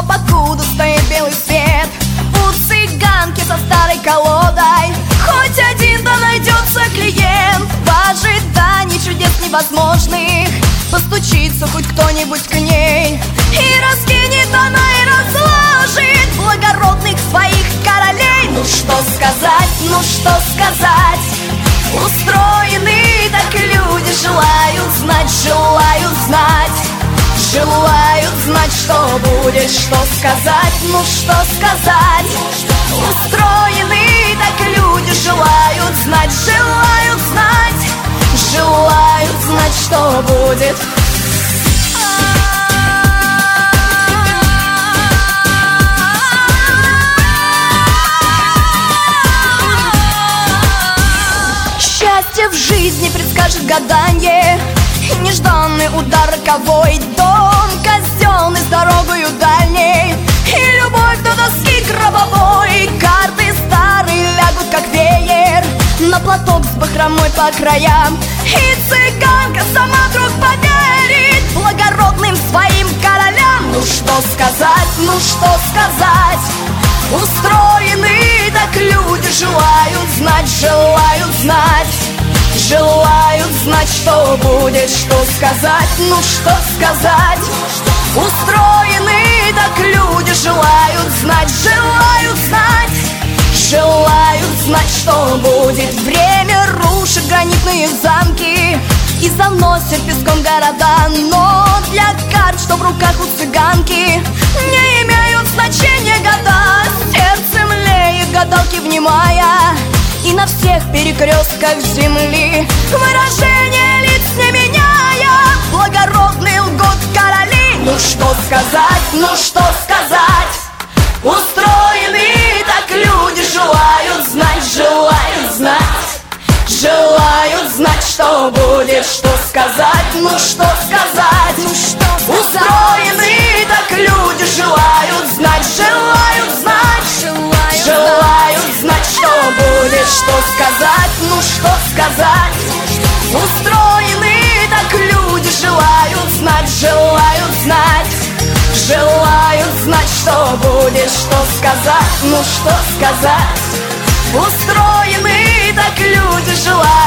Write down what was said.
Но покуда стоит белый свет у цыганки со старой колодой, хоть один да найдется клиент. В ожидании чудес невозможных постучится хоть кто-нибудь к ней, и раскинет она и разложит благородных своих королей. Ну что сказать, ну что сказать, устроены так люди, желают знать, желают знать. Желают знать, что будет, что сказать, ну что сказать. Устроены так люди, желают знать, желают знать. Желают знать, что будет. Счастье в жизни предскажет гаданье, нежданный удар роковой, дом казенный с дорогою дальней, и любовь до доски гробовой. Карты старые лягут как веер на платок с бахромой по краям, и цыганка сама вдруг поверит благородным своим королям. Ну что сказать, ну что сказать, устроены так люди, желают знать, желают знать. Желают знать, что будет, что сказать, ну что сказать. Устроены так люди, желают знать, желают знать. Желают знать, что будет. Время рушит гранитные замки и заносит песком города, но для карт, что в руках у цыганки, не имеют значения года. Сердце млеет, гадалки внимая, и на всех перекрестках земли выражение лиц не меняя, благородный лгут короли. Ну что сказать, ну что сказать, устроены так люди, желают знать, желают знать. Желают знать, что будет, что сказать, ну что сказать, ну что сказать. Устроены так люди, желают знать, желают знать. Желают знать, что будет, что сказать, ну что сказать. Устроены так люди, желают знать, желают знать. Желают знать, что будет, что сказать, ну что сказать. Устроены так люди, желают